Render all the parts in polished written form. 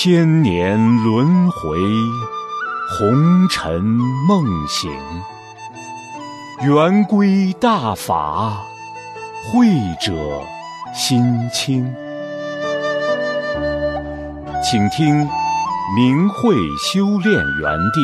千年轮回，红尘梦醒。圆规大法，慧者心清。请听明慧修炼园地。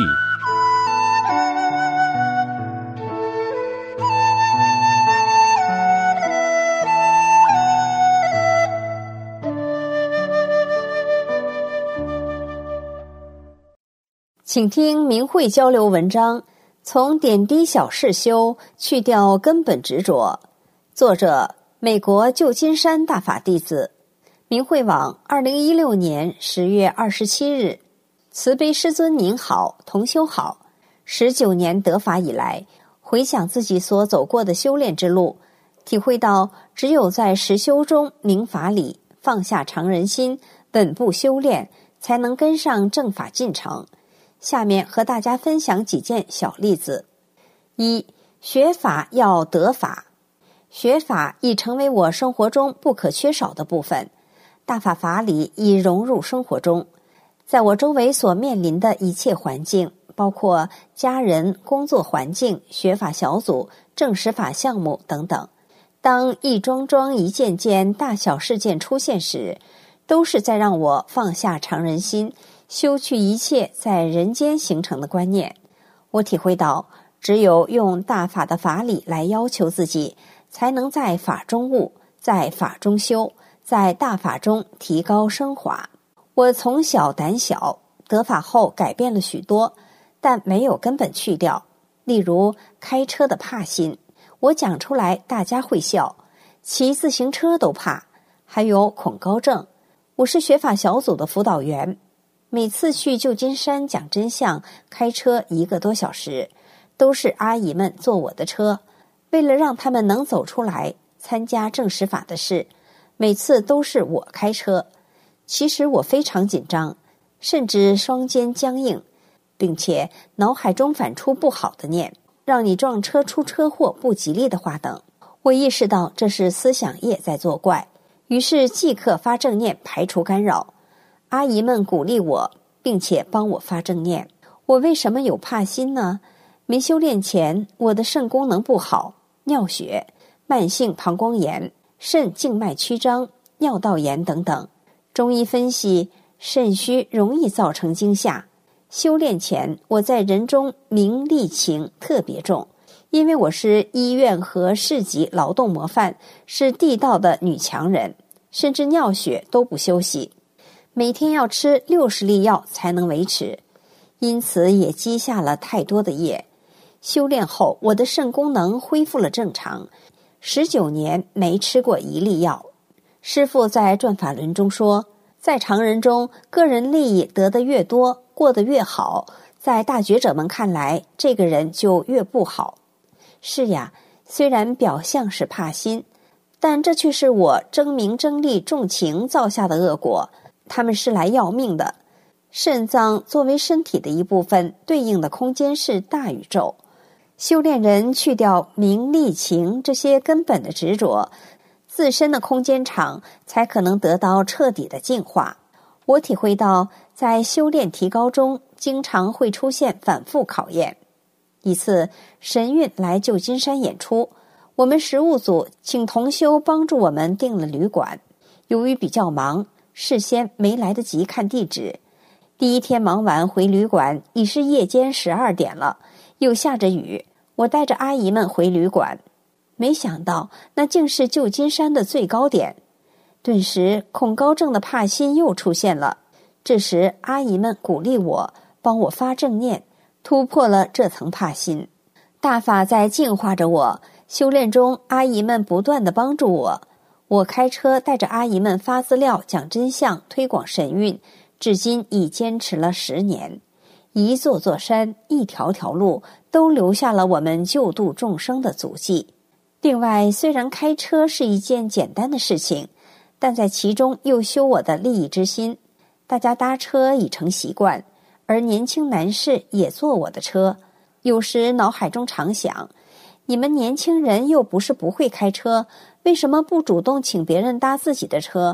请听明慧交流文章，从点滴小事修，去掉根本执着。作者：美国旧金山大法弟子。明慧网2016年10月27日。慈悲师尊您好，同修好。19年得法以来，回想自己所走过的修炼之路，体会到只有在实修中明法理，放下常人心，稳步修炼，才能跟上正法进程。下面和大家分享几件小例子。一、学法要得法。学法已成为我生活中不可缺少的部分，大法法理已融入生活中。在我周围所面临的一切环境，包括家人、工作环境、学法小组、正实法项目等等，当一桩桩一件件大小事件出现时，都是在让我放下常人心，修去一切在人间形成的观念。我体会到，只有用大法的法理来要求自己，才能在法中悟，在法中修，在大法中提高升华。我从小胆小，得法后改变了许多，但没有根本去掉。例如开车的怕心，我讲出来大家会笑，骑自行车都怕。还有恐高症，我是学法小组的辅导员，每次去旧金山讲真相，开车1个多小时，都是阿姨们坐我的车。为了让他们能走出来参加正实法的事，每次都是我开车。其实我非常紧张，甚至双肩僵硬，并且脑海中反出不好的念，让你撞车出车祸不吉利的话等。我意识到这是思想业在作怪，于是即刻发正念排除干扰。阿姨们鼓励我，并且帮我发正念。我为什么有怕心呢？没修炼前，我的肾功能不好，尿血、慢性膀胱炎、肾静脉曲张、尿道炎等等。中医分析，肾虚容易造成惊吓。修炼前，我在人中名利情特别重，因为我是医院和市级劳动模范，是地道的女强人，甚至尿血都不休息，每天要吃60粒药才能维持，因此也积下了太多的业。修炼后，我的肾功能恢复了正常，19年没吃过1粒药。师父在转法轮中说，在常人中，个人利益得得越多，过得越好，在大觉者们看来，这个人就越不好。是呀，虽然表象是怕心，但这却是我争名争利重情造下的恶果，他们是来要命的。肾脏作为身体的一部分，对应的空间是大宇宙。修炼人去掉名利情这些根本的执着，自身的空间场才可能得到彻底的净化。我体会到，在修炼提高中，经常会出现反复考验。一次，神韵来旧金山演出，我们实务组请同修帮助我们订了旅馆。由于比较忙，事先没来得及看地址。第一天忙完回旅馆，已是夜间12点了，又下着雨。我带着阿姨们回旅馆，没想到那竟是旧金山的最高点。顿时恐高症的怕心又出现了。这时阿姨们鼓励我，帮我发正念，突破了这层怕心。大法在净化着我，修炼中阿姨们不断地帮助我。我开车带着阿姨们发资料，讲真相，推广神韵，至今已坚持了10年。一座座山，一条条路，都留下了我们救度众生的足迹。另外，虽然开车是一件简单的事情，但在其中又修我的利益之心。大家搭车已成习惯，而年轻男士也坐我的车。有时脑海中常想，你们年轻人又不是不会开车，为什么不主动请别人搭自己的车？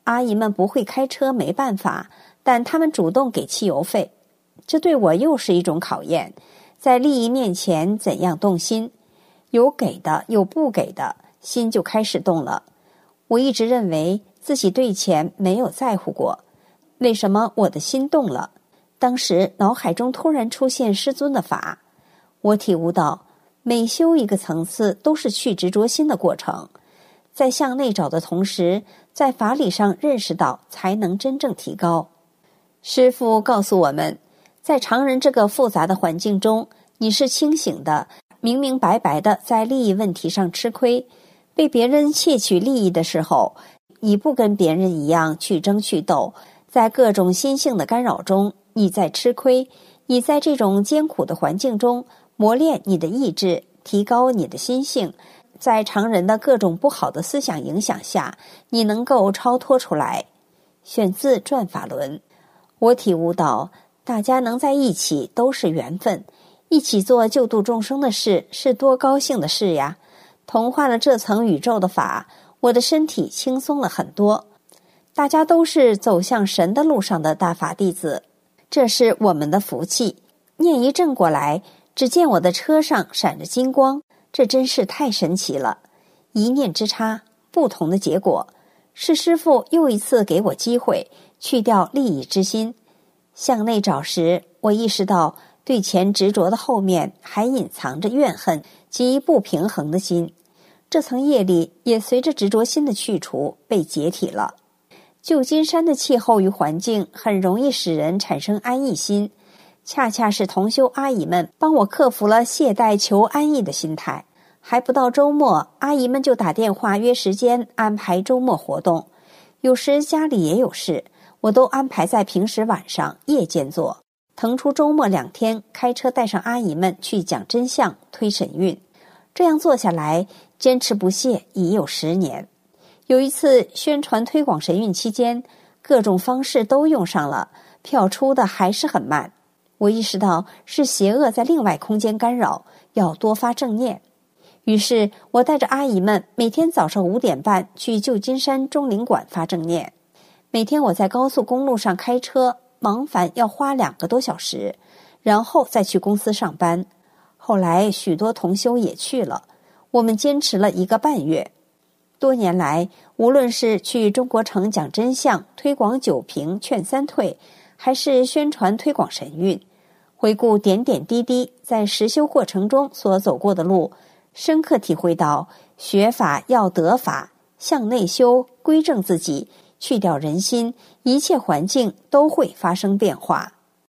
阿姨们不会开车没办法，但他们主动给汽油费，这对我又是一种考验。在利益面前怎样动心？有给的，有不给的，心就开始动了。我一直认为自己对钱没有在乎过，为什么我的心动了？当时脑海中突然出现师尊的法，我体悟到每修一个层次都是去执着心的过程，在向内找的同时，在法理上认识到才能真正提高。师父告诉我们，在常人这个复杂的环境中，你是清醒的，明明白白的在利益问题上吃亏，被别人窃取利益的时候，你不跟别人一样去争去斗，在各种心性的干扰中，你在吃亏，你在这种艰苦的环境中磨练你的意志，提高你的心性，在常人的各种不好的思想影响下，你能够超脱出来。选自《转法轮》。我体悟到，大家能在一起都是缘分，一起做救度众生的事是多高兴的事呀！同化了这层宇宙的法，我的身体轻松了很多。大家都是走向神的路上的大法弟子，这是我们的福气。念一正过来，只见我的车上闪着金光，这真是太神奇了。一念之差，不同的结果。是师父又一次给我机会，去掉利益之心。向内找时，我意识到对钱执着的后面还隐藏着怨恨及不平衡的心，这层业力也随着执着心的去除被解体了。旧金山的气候与环境很容易使人产生安逸心，恰恰是同修阿姨们帮我克服了懈怠求安逸的心态。还不到周末，阿姨们就打电话约时间安排周末活动，有时家里也有事，我都安排在平时晚上夜间做，腾出周末2天开车带上阿姨们去讲真相推神韵。这样做下来，坚持不懈已有10年。有一次宣传推广神韵期间，各种方式都用上了，票出的还是很慢。我意识到是邪恶在另外空间干扰，要多发正念。于是我带着阿姨们每天早上5点半去旧金山中领馆发正念。每天我在高速公路上开车，往返要花2个多小时，然后再去公司上班。后来许多同修也去了，我们坚持了1个半月。多年来，无论是去中国城讲真相、推广9平劝3退，还是宣传推广神韵，回顾点点滴滴在实修过程中所走过的路，深刻体会到学法要得法，向内修，归正自己，去掉人心，一切环境都会发生变化。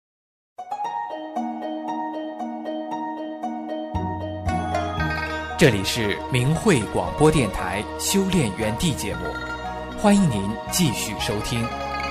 这里是明慧广播电台修炼园地节目，欢迎您继续收听。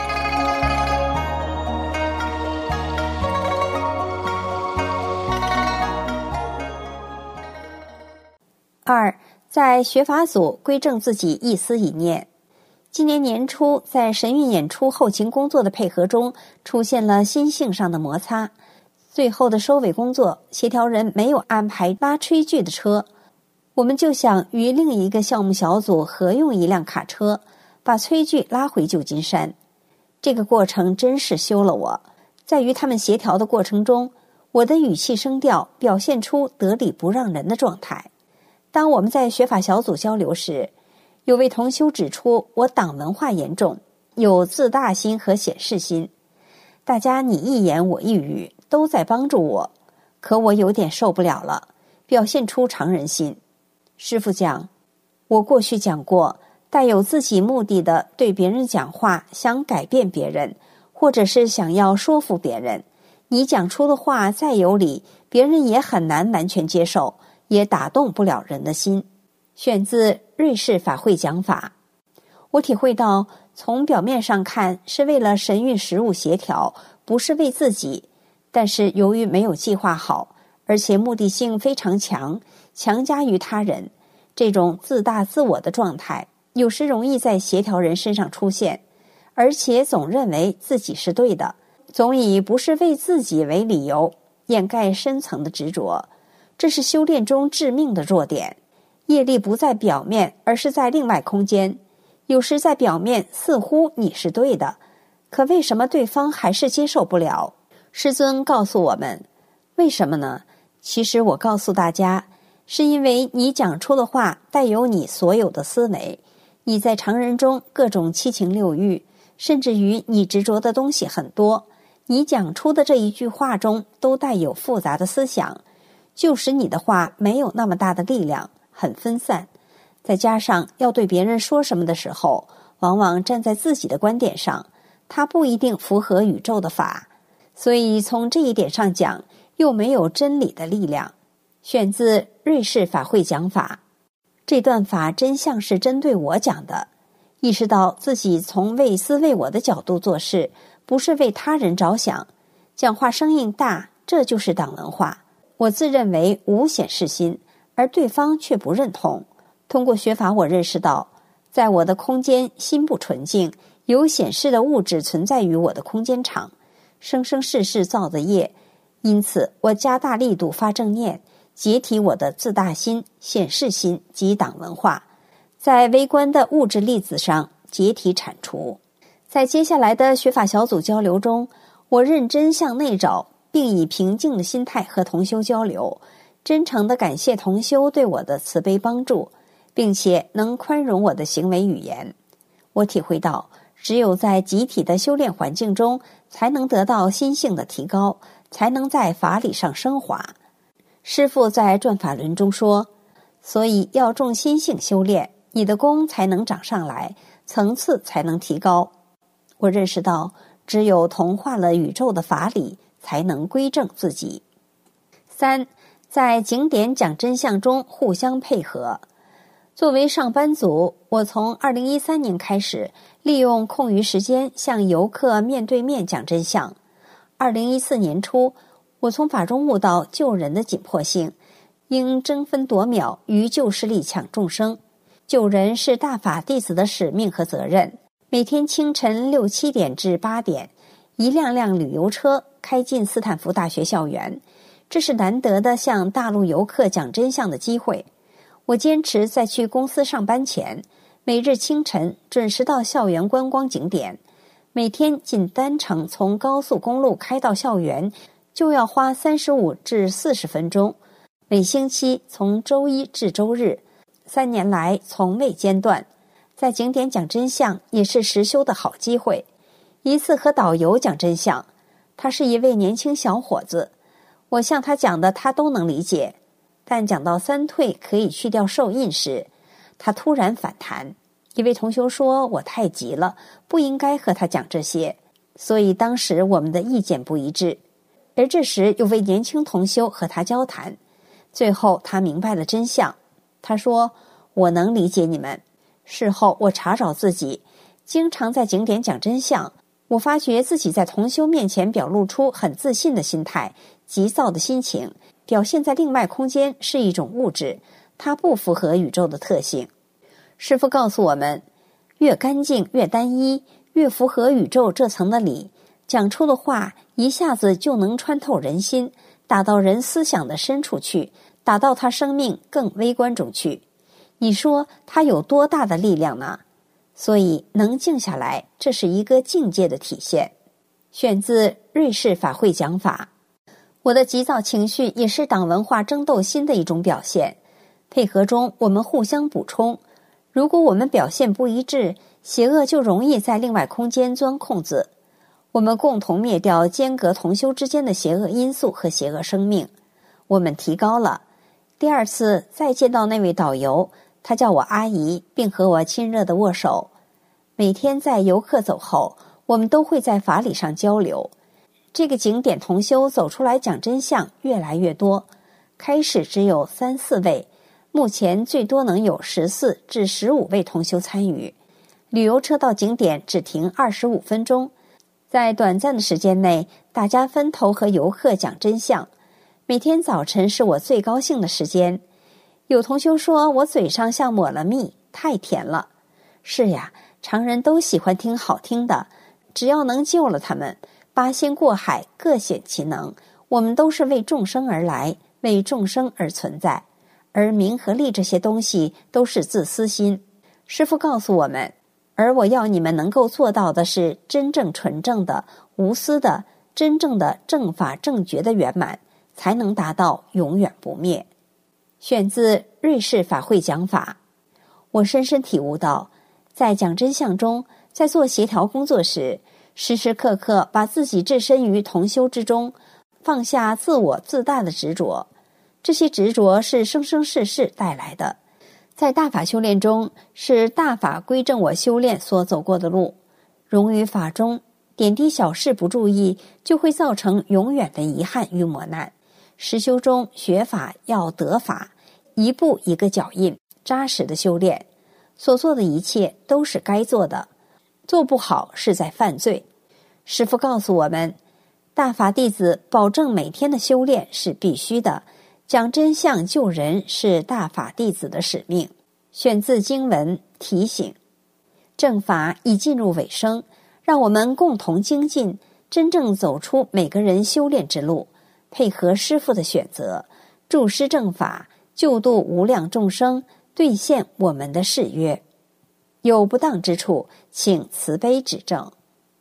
2，在学法组归正自己一思一念。今年年初，在神韵演出后勤工作的配合中，出现了心性上的摩擦。最后的收尾工作，协调人没有安排拉炊具的车，我们就想与另一个项目小组合用一辆卡车，把炊具拉回旧金山。这个过程真是修了我。在与他们协调的过程中，我的语气声调表现出得理不让人的状态。当我们在学法小组交流时，有位同修指出我党文化严重，有自大心和显示心。大家你一言我一语，都在帮助我，可我有点受不了了，表现出常人心。师父讲，我过去讲过，带有自己目的的对别人讲话，想改变别人，或者是想要说服别人，你讲出的话再有理，别人也很难完全接受，也打动不了人的心。选自瑞士法会讲法。我体会到，从表面上看是为了神韵实务协调，不是为自己，但是由于没有计划好，而且目的性非常强，强加于他人，这种自大自我的状态有时容易在协调人身上出现，而且总认为自己是对的，总以不是为自己为理由掩盖深层的执着，这是修炼中致命的弱点。业力不在表面，而是在另外空间。 有时在表面似乎你是对的，可为什么对方还是接受不了？师尊告诉我们，为什么呢？其实我告诉大家，是因为你讲出的话带有你所有的思维，你在常人中各种七情六欲，甚至于你执着的东西很多，你讲出的这一句话中都带有复杂的思想，就使你的话没有那么大的力量，很分散。再加上要对别人说什么的时候，往往站在自己的观点上，它不一定符合宇宙的法，所以从这一点上讲，又没有真理的力量。选自瑞士法会讲法。这段法真像是针对我讲的，意识到自己从为私为我的角度做事，不是为他人着想，讲话声音大，这就是党文化。我自认为无显示心，而对方却不认同。通过学法，我认识到，在我的空间心不纯净，有显示的物质存在于我的空间场，生生世世造的业。因此，我加大力度发正念，解体我的自大心、显示心及党文化，在微观的物质粒子上解体铲除。在接下来的学法小组交流中，我认真向内找，并以平静的心态和同修交流，真诚地感谢同修对我的慈悲帮助，并且能宽容我的行为语言。我体会到，只有在集体的修炼环境中，才能得到心性的提高，才能在法理上升华。师父在转法轮中说，所以要重心性修炼，你的功才能长上来，层次才能提高。我认识到，只有同化了宇宙的法理，才能归正自己。3，在景点讲真相中互相配合。作为上班族，我从2013年开始，利用空余时间向游客面对面讲真相。2014年初，我从法中悟到救人的紧迫性，应争分夺秒与救世力抢众生。救人是大法弟子的使命和责任。每天清晨6、7点至8点，一辆辆旅游车开进斯坦福大学校园，这是难得的向大陆游客讲真相的机会。我坚持在去公司上班前，每日清晨准时到校园观光景点。每天仅单程从高速公路开到校园，就要花35至40分钟。每星期从周一至周日，3年来从未间断。在景点讲真相也是实修的好机会。一次和导游讲真相，他是一位年轻小伙子，我向他讲的他都能理解，但讲到3退可以去掉受印时，他突然反弹。一位同修说我太急了，不应该和他讲这些，所以当时我们的意见不一致。而这时有位年轻同修和他交谈，最后他明白了真相。他说，我能理解你们。事后我查找自己，经常在景点讲真相，我发觉自己在同修面前表露出很自信的心态，急躁的心情，表现在另外空间是一种物质，它不符合宇宙的特性。师父告诉我们，越干净越单一，越符合宇宙这层的理，讲出的话一下子就能穿透人心，打到人思想的深处去，打到他生命更微观中去。你说它有多大的力量呢？所以能静下来，这是一个境界的体现。选自瑞士法会讲法。我的急躁情绪也是党文化争斗心的一种表现，配合中我们互相补充。如果我们表现不一致，邪恶就容易在另外空间钻空子。我们共同灭掉间隔同修之间的邪恶因素和邪恶生命，我们提高了。第2次再见到那位导游，他叫我阿姨，并和我亲热地握手。每天在游客走后，我们都会在法理上交流。这个景点同修走出来讲真相越来越多，开始只有3、4位，目前最多能有14至15位同修参与。旅游车到景点只停25分钟，在短暂的时间内，大家分头和游客讲真相。每天早晨是我最高兴的时间。有同修说我嘴上像抹了蜜，太甜了。是呀，常人都喜欢听好听的，只要能救了他们，八仙过海各显其能。我们都是为众生而来，为众生而存在，而名和利这些东西都是自私心。师父告诉我们， 而我要你们能够做到的是真正纯正的、无私的、真正的正法正觉的圆满，才能达到永远不灭。选自瑞士法会讲法。我深深体悟到，在讲真相中，在做协调工作时，时时刻刻把自己置身于同修之中，放下自我自大的执着。这些执着是生生世世带来的，在大法修炼中，是大法归正我修炼所走过的路。融于法中，点滴小事不注意，就会造成永远的遗憾与磨难。实修中学法要得法，一步一个脚印，扎实的修炼。所做的一切都是该做的，做不好是在犯罪。师父告诉我们，大法弟子保证每天的修炼是必须的，讲真相救人是大法弟子的使命。选自经文提醒。正法已进入尾声，让我们共同精进，真正走出每个人修炼之路，配合师父的选择，助师正法，救度无量众生，兑现我们的誓约。有不当之处，请慈悲指正。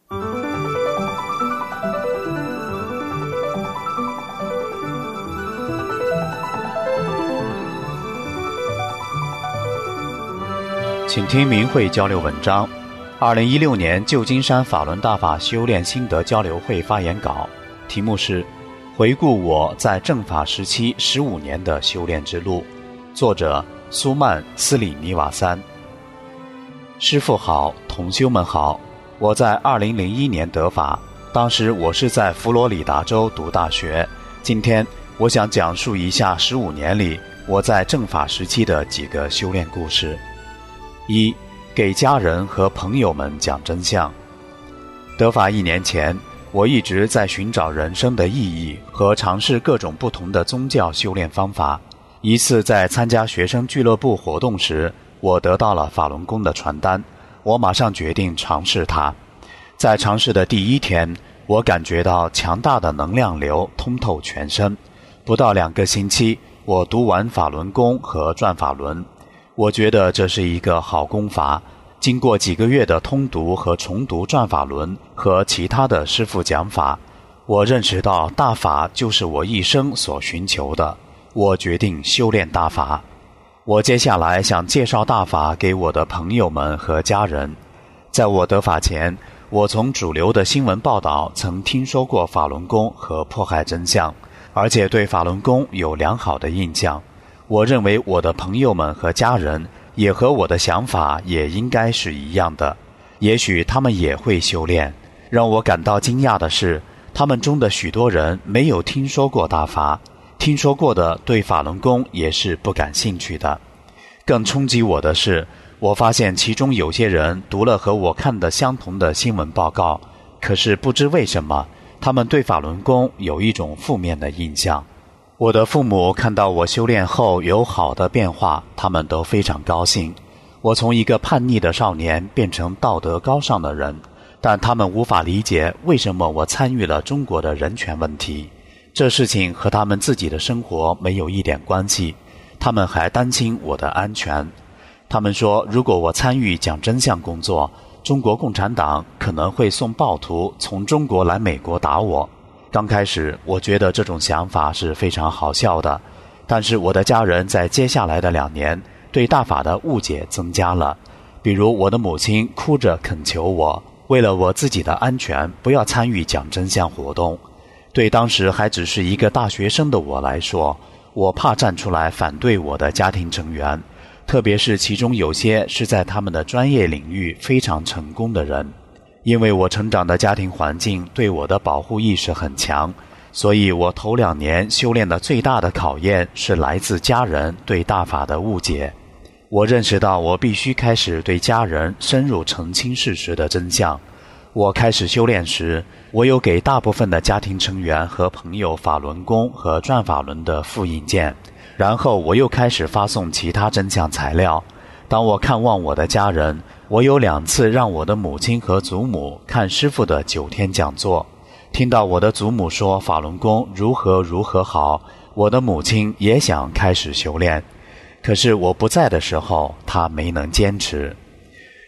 请听明慧交流文章。2016年旧金山法轮大法修炼心得交流会发言稿，题目是回顾我在正法时期15年的修炼之路，作者苏曼斯里尼瓦三。师父好，同修们好，我在2001年得法，当时我是在佛罗里达州读大学。今天我想讲述一下15年里我在正法时期的几个修炼故事。一、给家人和朋友们讲真相。得法1年前，我一直在寻找人生的意义和尝试各种不同的宗教修炼方法。一次在参加学生俱乐部活动时，我得到了法轮功的传单，我马上决定尝试它。在尝试的第1天，我感觉到强大的能量流通透全身。不到2个星期，我读完法轮功和转法轮。我觉得这是一个好功法。经过几个月的通读和重读转法轮和其他的师父讲法，我认识到大法就是我一生所寻求的。我决定修炼大法。我接下来想介绍大法给我的朋友们和家人。在我得法前，我从主流的新闻报道曾听说过法轮功和迫害真相，而且对法轮功有良好的印象。我认为我的朋友们和家人也和我的想法也应该是一样的，也许他们也会修炼。让我感到惊讶的是，他们中的许多人没有听说过大法，听说过的对法轮功也是不感兴趣的。更冲击我的是，我发现其中有些人读了和我看的相同的新闻报告，可是不知为什么，他们对法轮功有一种负面的印象。我的父母看到我修炼后有好的变化，他们都非常高兴。我从一个叛逆的少年变成道德高尚的人，但他们无法理解为什么我参与了中国的人权问题。这事情和他们自己的生活没有一点关系，他们还担心我的安全。他们说，如果我参与讲真相工作，中国共产党可能会送暴徒从中国来美国打我。刚开始我觉得这种想法是非常好笑的，但是我的家人在接下来的2年对大法的误解增加了。比如我的母亲哭着恳求我，为了我自己的安全不要参与讲真相活动。对当时还只是一个大学生的我来说，我怕站出来反对我的家庭成员，特别是其中有些是在他们的专业领域非常成功的人。因为我成长的家庭环境对我的保护意识很强，所以我头2年修炼的最大的考验是来自家人对大法的误解。我认识到我必须开始对家人深入澄清事实的真相。我开始修炼时，我有给大部分的家庭成员和朋友法轮功和转法轮的复印件，然后我又开始发送其他真相材料。当我看望我的家人，我有2次让我的母亲和祖母看师父的9天讲座。听到我的祖母说法轮功如何好，我的母亲也想开始修炼。可是我不在的时候，她没能坚持。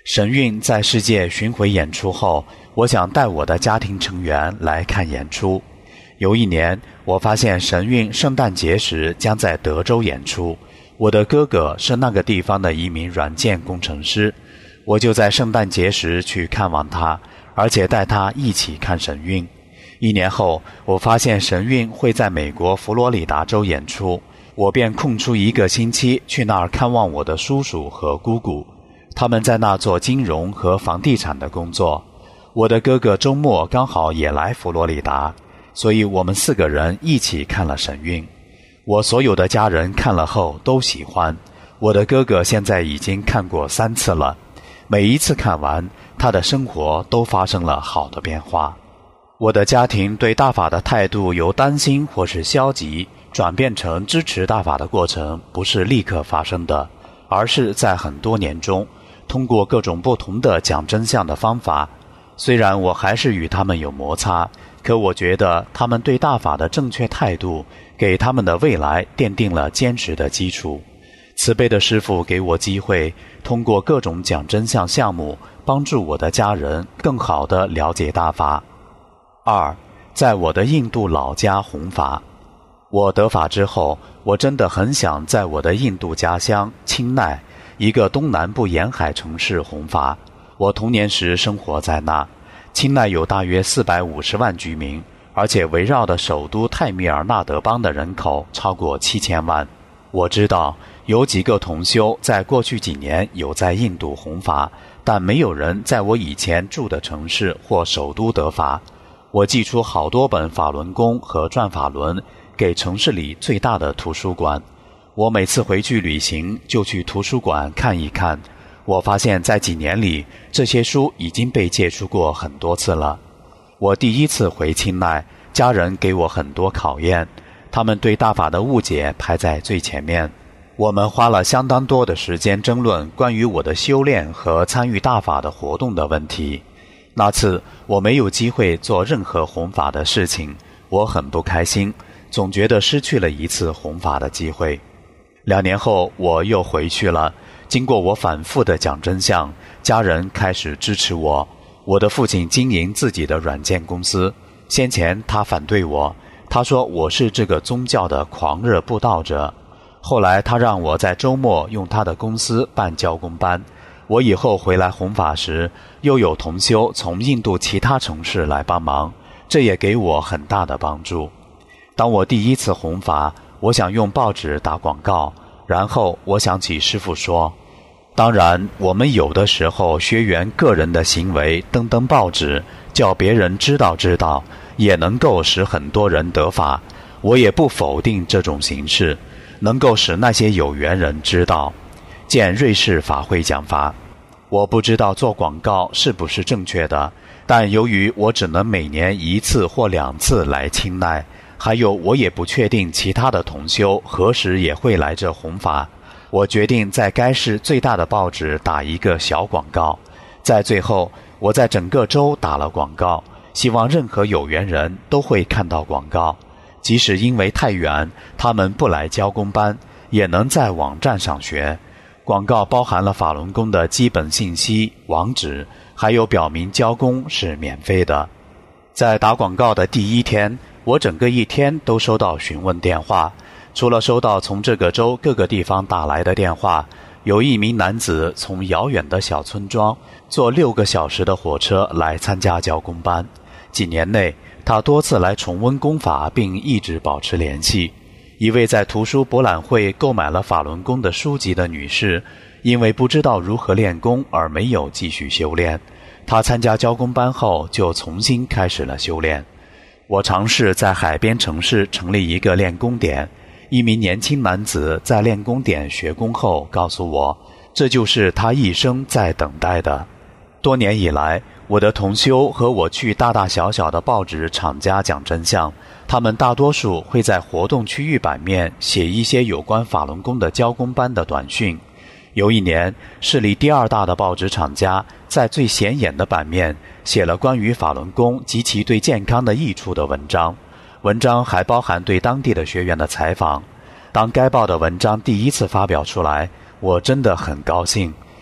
神韵在世界巡回演出后，我想带我的家庭成员来看演出。有一年，我发现神韵圣诞节时将在德州演出，我的哥哥是那个地方的一名软件工程师，我就在圣诞节时去看望他，而且带他一起看神韵。1年后，我发现神韵会在美国佛罗里达州演出，我便空出1个星期去那儿看望我的叔叔和姑姑，他们在那做金融和房地产的工作。我的哥哥周末刚好也来佛罗里达，所以我们4个人一起看了神韵。我所有的家人看了后都喜欢，我的哥哥现在已经看过3次了，每一次看完，他的生活都发生了好的变化。我的家庭对大法的态度由担心或是消极转变成支持大法的过程不是立刻发生的，而是在很多年中，通过各种不同的讲真相的方法。虽然我还是与他们有摩擦，可我觉得他们对大法的正确态度给他们的未来奠定了坚实的基础。慈悲的师父给我机会，通过各种讲真相项目帮助我的家人更好地了解大法。2，在我的印度老家弘法。我得法之后，我真的很想在我的印度家乡钦奈，一个东南部沿海城市弘法。我童年时生活在那，钦奈有大约450万居民，而且围绕的首都泰米尔纳德邦的人口超过7000万。我知道有几个同修在过去几年有在印度弘法，但没有人在我以前住的城市或首都得法。我寄出好多本法轮功和转法轮给城市里最大的图书馆。我每次回去旅行就去图书馆看一看，我发现在几年里，这些书已经被借出过很多次了。我第一次回钦奈，家人给我很多考验，他们对大法的误解排在最前面。我们花了相当多的时间争论关于我的修炼和参与大法的活动的问题。那次我没有机会做任何弘法的事情，我很不开心，总觉得失去了一次弘法的机会。2年后我又回去了，经过我反复的讲真相，家人开始支持我。我的父亲经营自己的软件公司，先前他反对我，他说我是这个宗教的狂热布道者。后来他让我在周末用他的公司办教工班。我以后回来弘法时，又有同修从印度其他城市来帮忙，这也给我很大的帮助。当我第一次弘法，我想用报纸打广告，然后我想起师父说，当然我们有的时候学员个人的行为登报纸，叫别人知道，也能够使很多人得法。我也不否定这种形式，能够使那些有缘人知道。见瑞士法会讲法。我不知道做广告是不是正确的，但由于我只能每年1次或2次来钦奈，还有我也不确定其他的同修何时也会来这弘法，我决定在该市最大的报纸打一个小广告。在最后，我在整个州打了广告，希望任何有缘人都会看到广告，即使因为太远，他们不来教工班，也能在网站上学。广告包含了法轮功的基本信息、网址，还有表明教功是免费的。在打广告的第1天，我整个1天都收到询问电话，除了收到从这个州各个地方打来的电话，有一名男子从遥远的小村庄坐6个小时的火车来参加教功班。几年内，他多次来重温功法，并一直保持联系。一位在图书博览会购买了法轮功的书籍的女士，因为不知道如何练功而没有继续修炼。她参加教功班后就重新开始了修炼。我尝试在海边城市成立一个练功点。一名年轻男子在练功点学功后告诉我，这就是他一生在等待的。多年以来，我的同修和我去大大小小的报纸厂家讲真相，他们大多数会在活动区域版面写一些有关法轮功的教功班的短讯。有一年，市里第2大的报纸厂家在最显眼的版面写了关于法轮功及其对健康的益处的文章，文章还包含对当地的学员的采访。当该报的文章第1次发表出来，我真的很高兴。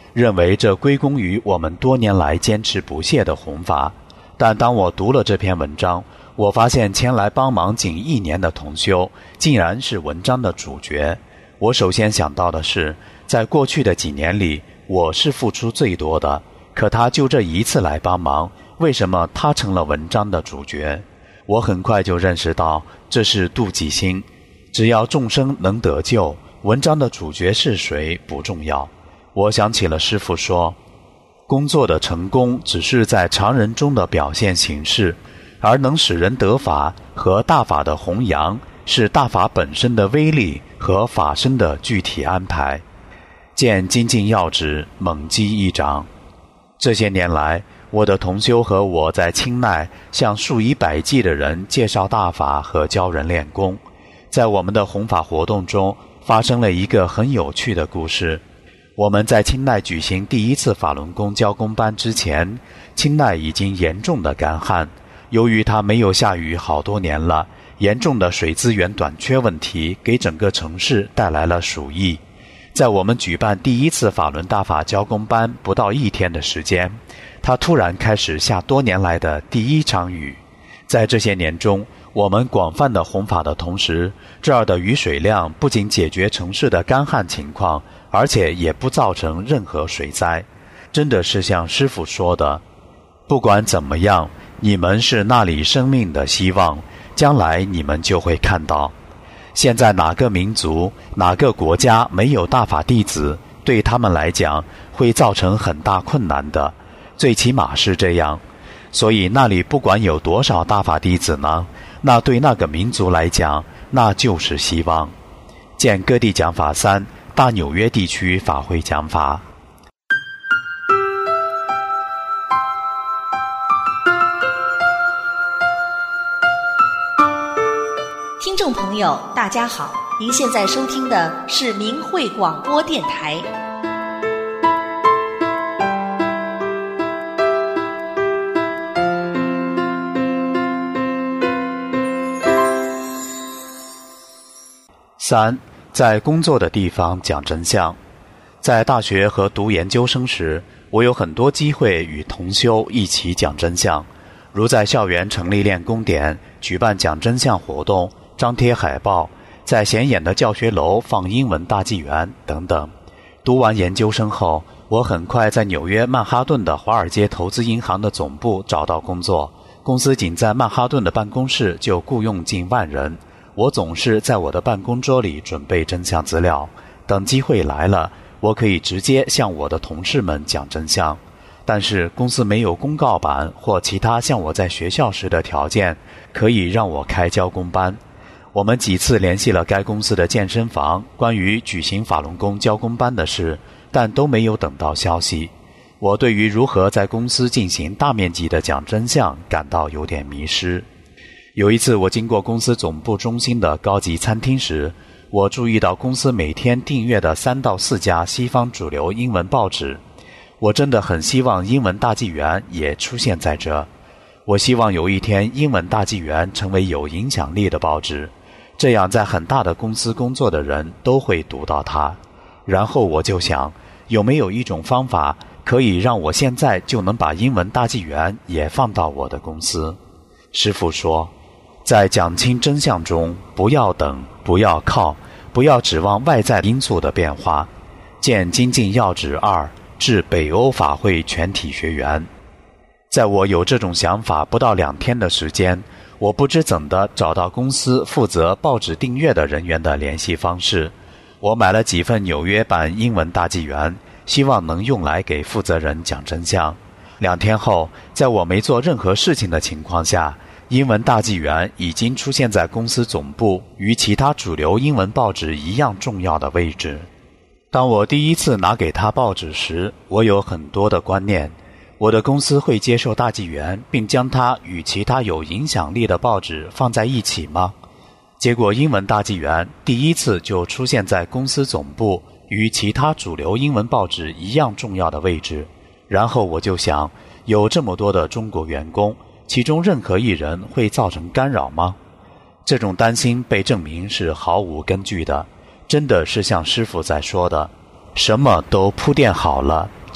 认为这归功于我们多年来坚持不懈的弘法。但当我读了这篇文章，我发现前来帮忙仅1年的同修竟然是文章的主角。我首先想到的是，在过去的几年里，我是付出最多的，可他就这一次来帮忙，为什么他成了文章的主角？我很快就认识到这是妒忌心。只要众生能得救，文章的主角是谁不重要。我想起了师父说，工作的成功只是在常人中的表现形式，而能使人得法和大法的弘扬是大法本身的威力和法身的具体安排。见精进要旨，猛击一掌。这些年来，我的同修和我在清奈向数以百计的人介绍大法和教人练功。在我们的弘法活动中，发生了一个很有趣的故事。我们在清奈举行第一次法轮功教功班之前，清奈已经严重的干旱。由于它没有下雨好多年了，严重的水资源短缺问题给整个城市带来了鼠疫。在我们举办第一次法轮大法教功班不到1天的时间，它突然开始下多年来的第一场雨。在这些年中，我们广泛的弘法的同时，这儿的雨水量不仅解决城市的干旱情况，而且也不造成任何水灾。真的是像师父说的，不管怎么样，你们是那里生命的希望，将来你们就会看到。现在哪个民族、哪个国家没有大法弟子，对他们来讲会造成很大困难的，最起码是这样。所以那里不管有多少大法弟子呢，那对那个民族来讲，那就是希望。见各地讲法3，大纽约地区法会讲法。 听众朋友大家好，您现在收听的是明慧广播电台。 3，在工作的地方讲真相。在大学和读研究生时，我有很多机会与同修一起讲真相，如在校园成立练功点，举办讲真相活动，张贴海报，在显眼的教学楼放英文大纪元等等。读完研究生后，我很快在纽约曼哈顿的华尔街投资银行的总部找到工作，公司仅在曼哈顿的办公室就雇佣近10000人。我总是在我的办公桌里准备真相资料，等机会来了，我可以直接向我的同事们讲真相。但是公司没有公告板或其他像我在学校时的条件，可以让我开教功班。我们几次联系了该公司的健身房，关于举行法轮功教功班的事，但都没有等到消息。我对于如何在公司进行大面积的讲真相感到有点迷失。有一次我经过公司总部中心的高级餐厅时，我注意到公司每天订阅的3到4家西方主流英文报纸。我真的很希望英文大纪元也出现在这。我希望有一天英文大纪元成为有影响力的报纸，这样在很大的公司工作的人都会读到它。然后我就想，有没有一种方法可以让我现在就能把英文大纪元也放到我的公司？师父说，在讲清真相中，不要等，不要靠，不要指望外在因素的变化。见精进要旨2，至北欧法会全体学员。在我有这种想法不到2天的时间，我不知怎的找到公司负责报纸订阅的人员的联系方式。我买了几份纽约版英文大纪元，希望能用来给负责人讲真相。2天后，在我没做任何事情的情况下，英文大纪元已经出现在公司总部与其他主流英文报纸一样重要的位置。当我第一次拿给他报纸时，我有很多的观念。我的公司会接受大纪元，并将它与其他有影响力的报纸放在一起吗？结果英文大纪元第一次就出现在公司总部与其他主流英文报纸一样重要的位置。然后我就想，有这么多的中国员工，其中任何一人会造成干扰吗？这种担心被证明是毫无根据的，真的是像师父在说的，什么都铺垫好了，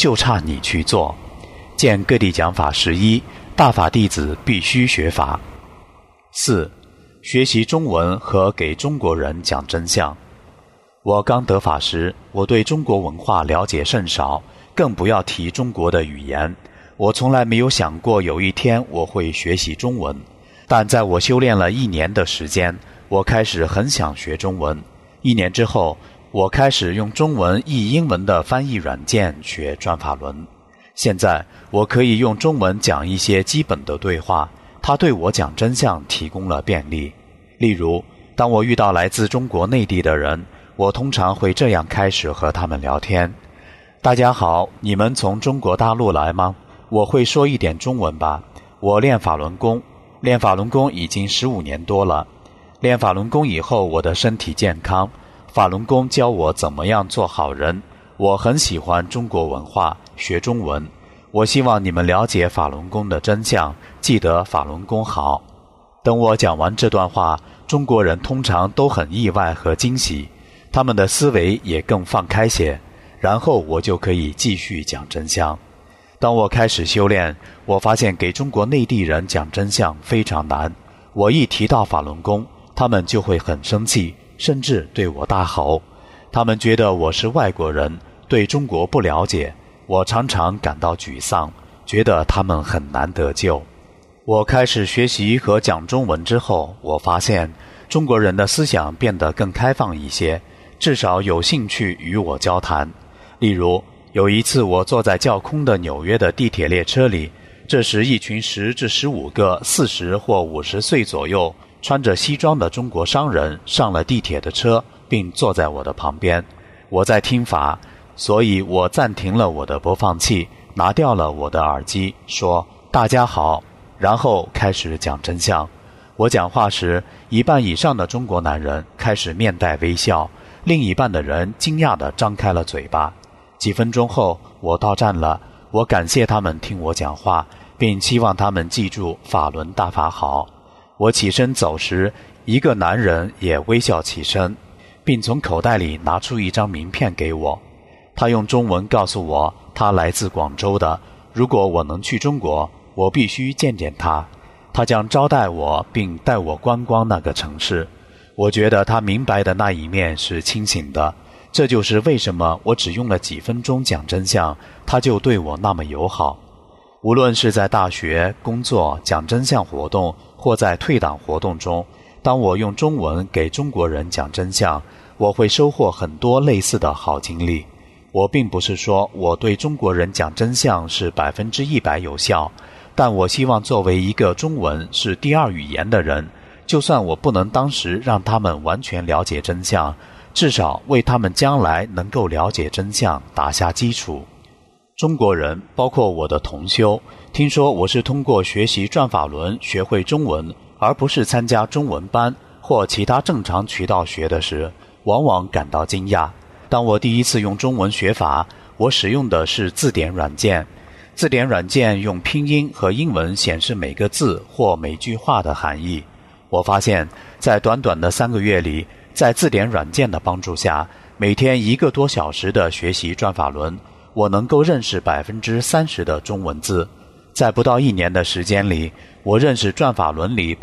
就差你去做。见各地讲法11，大法弟子必须学法。4. 学习中文和给中国人讲真相。我刚得法时，我对中国文化了解甚少，更不要提中国的语言。我从来没有想过有一天我会学习中文，但在我修炼了1年的时间，我开始很想学中文。1年之后，我开始用中文译英文的翻译软件学转法轮。现在我可以用中文讲一些基本的对话，它对我讲真相提供了便利。例如，当我遇到来自中国内地的人，我通常会这样开始和他们聊天：大家好，你们从中国大陆来吗？我会说一点中文吧。我练法轮功已经15年多了。练法轮功以后，我的身体健康。法轮功教我怎么样做好人。我很喜欢中国文化，学中文。我希望你们了解法轮功的真相，记得法轮功好。等我讲完这段话，中国人通常都很意外和惊喜，他们的思维也更放开些，然后我就可以继续讲真相。当我开始修炼，我发现给中国内地人讲真相非常难。我一提到法轮功，他们就会很生气，甚至对我大吼。他们觉得我是外国人，对中国不了解。我常常感到沮丧，觉得他们很难得救。我开始学习和讲中文之后，我发现中国人的思想变得更开放一些，至少有兴趣与我交谈。例如，有一次我坐在较空的纽约的地铁列车里，这时一群10至15个40或50岁左右穿着西装的中国商人上了地铁的车，并坐在我的旁边。我在听法，所以我暂停了我的播放器，拿掉了我的耳机，说大家好，然后开始讲真相。我讲话时，一半以上的中国男人开始面带微笑，另一半的人惊讶地张开了嘴巴。几分钟后，我到站了，我感谢他们听我讲话，并期望他们记住法轮大法好。我起身走时，一个男人也微笑起身，并从口袋里拿出一张名片给我。他用中文告诉我，他来自广州的，如果我能去中国，我必须见见他。他将招待我，并带我观光那个城市。我觉得他明白的那一面是清醒的，这就是为什么我只用了几分钟讲真相，他就对我那么友好。无论是在大学、工作、讲真相活动，或在退党活动中，当我用中文给中国人讲真相，我会收获很多类似的好经历。我并不是说我对中国人讲真相是100%有效，但我希望作为一个中文是第二语言的人，就算我不能当时让他们完全了解真相，至少为他们将来能够了解真相打下基础。中国人，包括我的同修，听说我是通过学习转法轮学会中文，而不是参加中文班或其他正常渠道学的时，往往感到惊讶。当我第一次用中文学法，我使用的是字典软件。字典软件用拼音和英文显示每个字或每句话的含义。我发现，在短短的3个月里，在字典软件的帮助下，每天1个多小时的学习转法轮，我能够认识30%的中文字。在不到1年的时间里，我认识转法轮里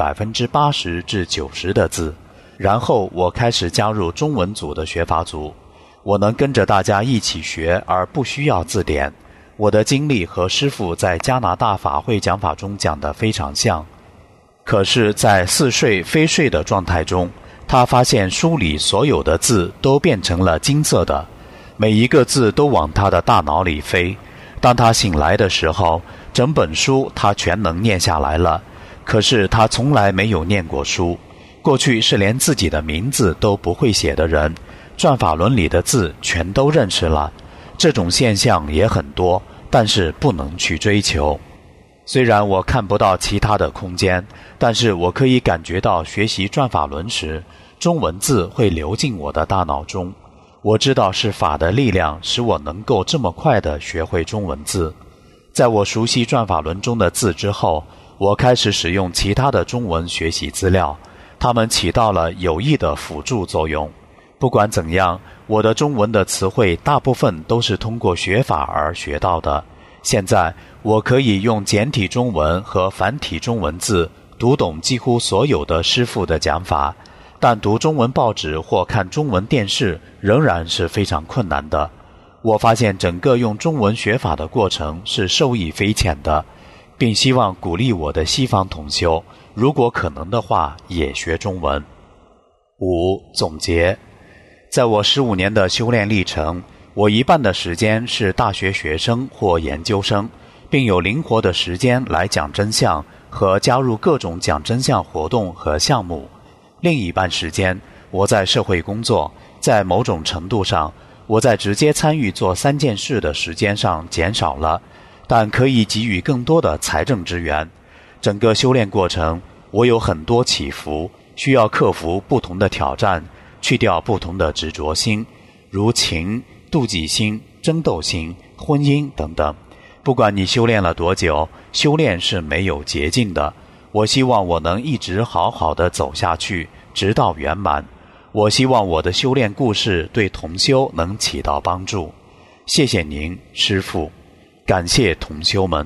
80%至90%的字。然后我开始加入中文组的学法组，我能跟着大家一起学，而不需要字典。我的经历和师父在加拿大法会讲法中讲得非常像。可是在似睡非睡的状态中，他发现书里所有的字都变成了金色的，每一个字都往他的大脑里飞。当他醒来的时候，整本书他全能念下来了，可是他从来没有念过书。过去是连自己的名字都不会写的人，转法轮里的字全都认识了。这种现象也很多，但是不能去追求。虽然我看不到其他的空间，但是我可以感觉到学习转法轮时，中文字会流进我的大脑中。我知道是法的力量使我能够这么快地学会中文字。在我熟悉转法轮中的字之后，我开始使用其他的中文学习资料，它们起到了有益的辅助作用。 不管怎样，我的中文的词汇大部分都是通过学法而学到的。现在我可以用简体中文和繁体中文字读懂几乎所有的师父的讲法，但读中文报纸或看中文电视仍然是非常困难的。我发现整个用中文学法的过程是受益匪浅的，并希望鼓励我的西方同修，如果可能的话也学中文。5. 总结。在我15年的修炼历程，我一半的时间是大学学生或研究生，并有灵活的时间来讲真相和加入各种讲真相活动和项目。另一半时间，我在社会工作，在某种程度上，我在直接参与做3件事的时间上减少了，但可以给予更多的财政支援。整个修炼过程，我有很多起伏，需要克服不同的挑战，去掉不同的执着心，如情、妒忌心、争斗心、婚姻等等。不管你修炼了多久，修炼是没有捷径的。我希望我能一直好好的走下去，直到圆满。我希望我的修炼故事对同修能起到帮助。谢谢您，师父。感谢同修们。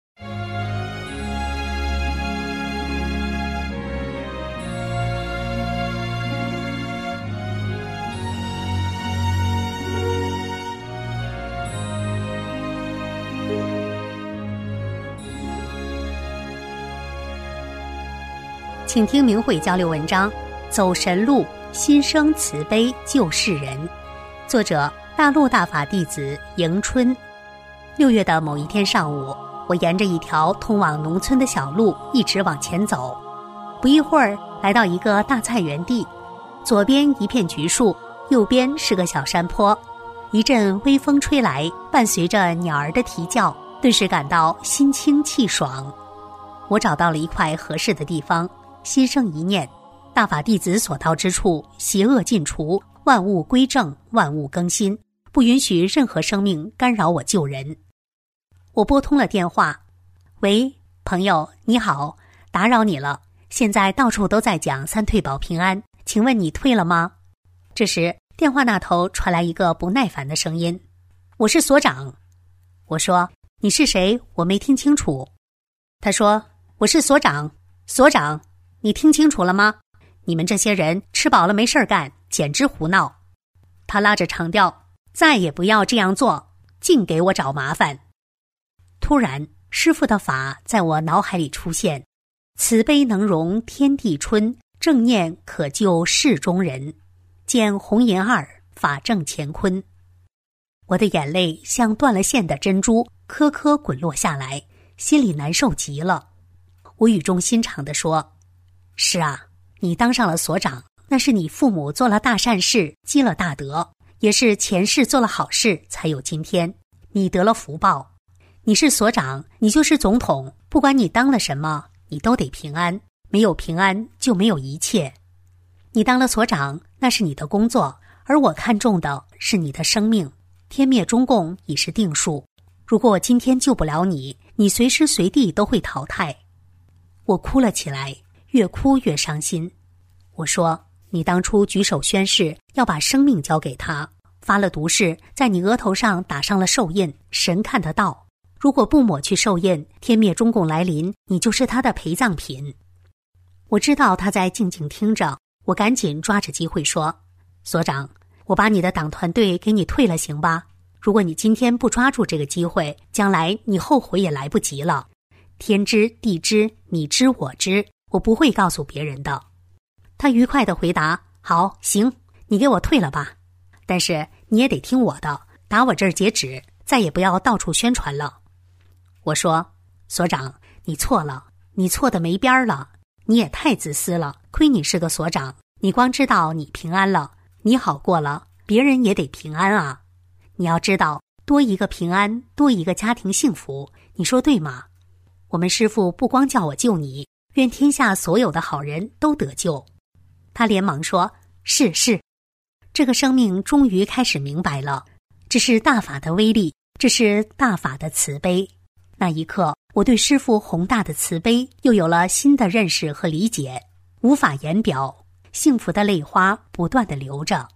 请听明慧交流文章《走神路，心生慈悲救世人》，作者大陆大法弟子迎春。6月的某一天上午，我沿着一条通往农村的小路一直往前走，不一会儿来到一个大菜园地，左边一片橘树，右边是个小山坡。一阵微风吹来，伴随着鸟儿的啼叫，顿时感到心清气爽。我找到了一块合适的地方，心生一念，大法弟子所到之处，邪恶尽除，万物归正，万物更新，不允许任何生命干扰我救人。我拨通了电话，喂，朋友，你好，打扰你了，现在到处都在讲3退保平安，请问你退了吗？这时电话那头传来一个不耐烦的声音，我是所长。我说，你是谁？我没听清楚。他说，我是所长。所长，你听清楚了吗？你们这些人吃饱了没事干，简直胡闹。他拉着长调，再也不要这样做，净给我找麻烦。突然，师父的法在我脑海里出现，慈悲能容天地春，正念可救世中人，见红颜二，法正乾坤。我的眼泪像断了线的珍珠，颗颗滚落下来，心里难受极了。我语重心长地说，是啊，你当上了所长，那是你父母做了大善事，积了大德，也是前世做了好事才有今天，你得了福报。你是所长，你就是总统，不管你当了什么，你都得平安，没有平安就没有一切。你当了所长，那是你的工作，而我看重的是你的生命。天灭中共已是定数，如果我今天救不了你，你随时随地都会淘汰。我哭了起来，越哭越伤心。我说，你当初举手宣誓要把生命交给他，发了毒誓，在你额头上打上了寿印，神看得到。如果不抹去寿印，天灭中共来临，你就是他的陪葬品。我知道他在静静听着，我赶紧抓着机会说，所长，我把你的党团队给你退了行吧？如果你今天不抓住这个机会，将来你后悔也来不及了。天知地知，你知我知，我不会告诉别人的。他愉快地回答，好，行，你给我退了吧，但是你也得听我的，打我这儿截止，再也不要到处宣传了。我说，所长，你错了，你错得没边了，你也太自私了，亏你是个所长，你光知道你平安了，你好过了，别人也得平安啊。你要知道，多一个平安，多一个家庭幸福，你说对吗？我们师父不光叫我救你，愿天下所有的好人都得救。他连忙说，是。这个生命终于开始明白了，这是大法的威力，这是大法的慈悲。那一刻，我对师父宏大的慈悲又有了新的认识和理解，无法言表，幸福的泪花不断地流着。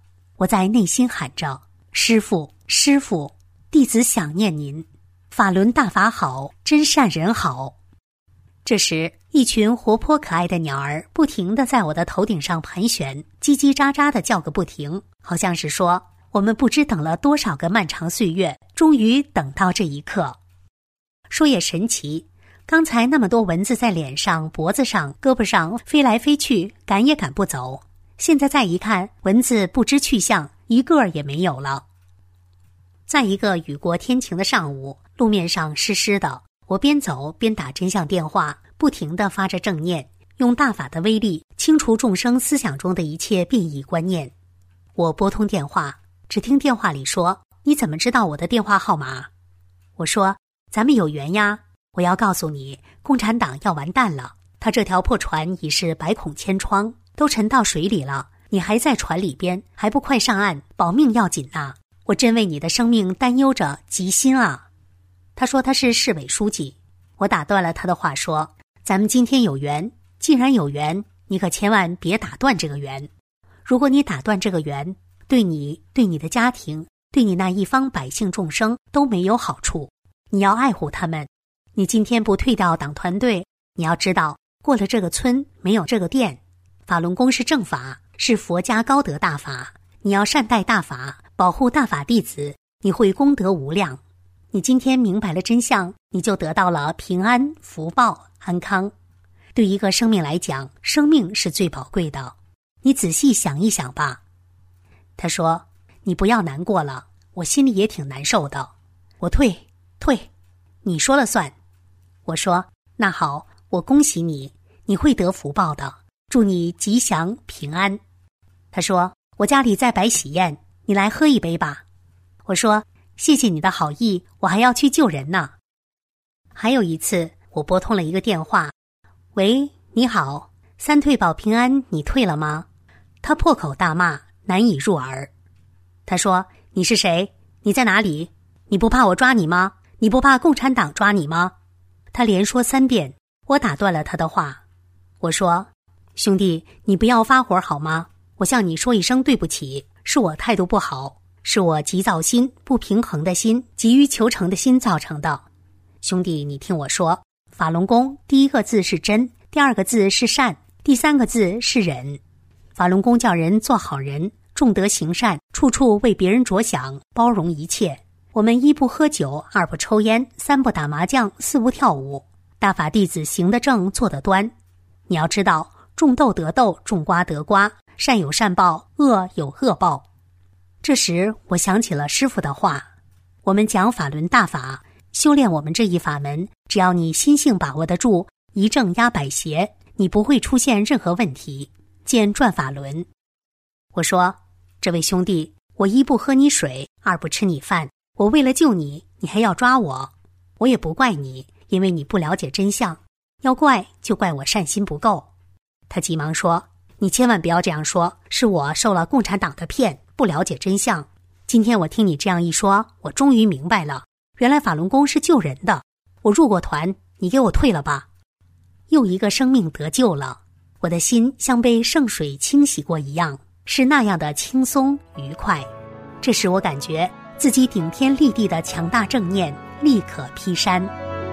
我在内心喊着：师父，师父，弟子想念您，法轮大法好，真善人好。这时，一群活泼可爱的鸟儿不停地在我的头顶上盘旋，叽叽喳喳地叫个不停，好像是说我们不知等了多少个漫长岁月，终于等到这一刻。说也神奇，刚才那么多蚊子在脸上、脖子上、胳膊上飞来飞去，赶也赶不走，现在再一看，蚊子不知去向，一个也没有了。在一个雨过天晴的上午，路面上湿湿的，我边走边打真相电话，不停地发着正念，用大法的威力清除众生思想中的一切变异观念。我拨通电话，只听电话里说：“你怎么知道我的电话号码？”我说：“咱们有缘呀，我要告诉你，共产党要完蛋了，他这条破船已是百孔千疮，都沉到水里了，你还在船里边，还不快上岸，保命要紧呐！我真为你的生命担忧着，急心啊！”他说他是市委书记，我打断了他的话说：“咱们今天有缘，既然有缘，你可千万别打断这个缘。如果你打断这个缘，对你、对你的家庭、对你那一方百姓众生都没有好处。你要爱护他们。你今天不退掉党团队，你要知道，过了这个村没有这个店。法轮功是正法，是佛家高德大法，你要善待大法，保护大法弟子，你会功德无量。你今天明白了真相，你就得到了平安、福报、安康。对一个生命来讲，生命是最宝贵的。你仔细想一想吧。”他说：“你不要难过了，我心里也挺难受的。我退，你说了算。”我说：“那好，我恭喜你，你会得福报的，祝你吉祥平安。”他说：“我家里在摆喜宴，你来喝一杯吧。”我说：“谢谢你的好意，我还要去救人呢。”还有一次，我拨通了一个电话：“喂，你好，三退保平安，你退了吗？”他破口大骂，难以入耳。他说：“你是谁？你在哪里？你不怕我抓你吗？你不怕共产党抓你吗？”他连说3遍，我打断了他的话。我说：“兄弟，你不要发火好吗？我向你说一声对不起，是我态度不好，是我急躁心、不平衡的心、急于求成的心造成的。兄弟，你听我说，法轮功第一个字是真，第二个字是善，第3个字是忍。法轮功叫人做好人，重德行善，处处为别人着想，包容一切。我们1不喝酒，2不抽烟，3不打麻将，4不跳舞。大法弟子行得正，坐得端。你要知道，种豆得豆，种瓜得瓜，善有善报，恶有恶报。”这时我想起了师父的话，我们讲法轮大法，修炼我们这一法门，只要你心性把握得住，一正压百邪，你不会出现任何问题。见转法轮。我说：“这位兄弟，我1不喝你水，2不吃你饭，我为了救你，你还要抓我，我也不怪你，因为你不了解真相，要怪就怪我善心不够。”他急忙说：“你千万不要这样说，是我受了共产党的骗，不了解真相。今天我听你这样一说，我终于明白了，原来法轮功是救人的。我入过团，你给我退了吧。”又一个生命得救了，我的心像被圣水清洗过一样，是那样的轻松愉快。这时我感觉自己顶天立地的强大正念立可劈山。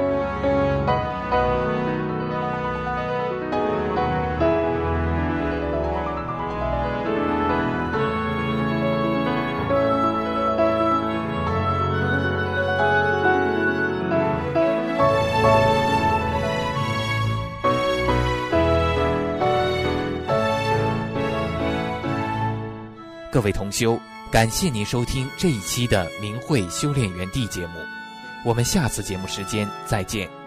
各位同修，感谢您收听这一期的明慧修炼园地节目，我们下次节目时间再见。